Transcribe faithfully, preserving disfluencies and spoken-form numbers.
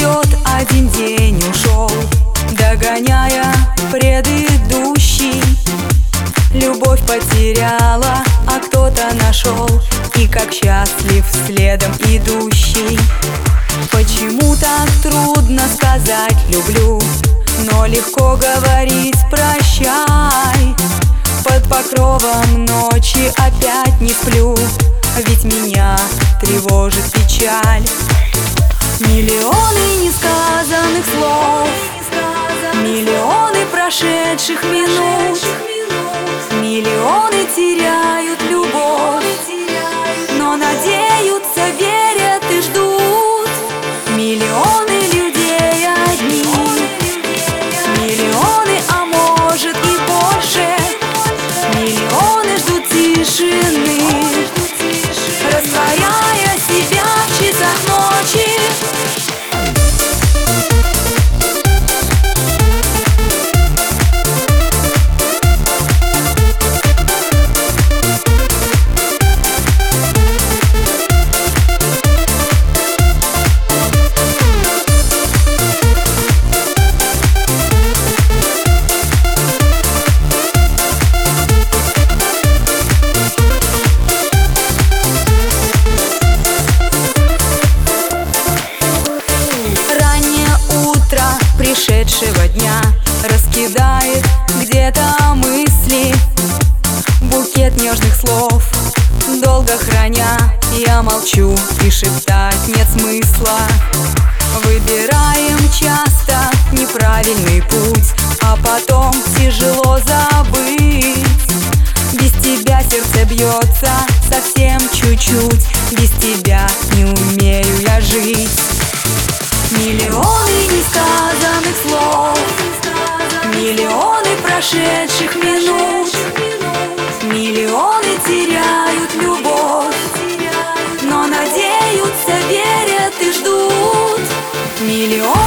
идет, один день ушел, догоняя предыдущий. Любовь потеряла, а кто-то нашел, и как счастлив следом идущий. Почему так трудно сказать «люблю», но легко говорить «прощай»? Под покровом ночи опять не сплю, ведь меня тревожит печаль. Миллионы несказанных слов, миллионы прошедших минут, миллионы теряют любовь, но надеются, верят и ждут. Миллионы людей одни, миллионы, а может и больше, миллионы ждут тишины, растворяя себя в часах ночи. Пришедшего дня раскидает где-то мысли, букет нежных слов долго храня. Я молчу, и шептать нет смысла. Выбираем часто неправильный путь, а потом тяжело забыть. Без тебя сердце бьется совсем чуть-чуть, без тебя не умею я жить. Миллионы несказанных слов, миллионы прошедших минут, миллионы теряют любовь, но надеются, верят и ждут. Миллионы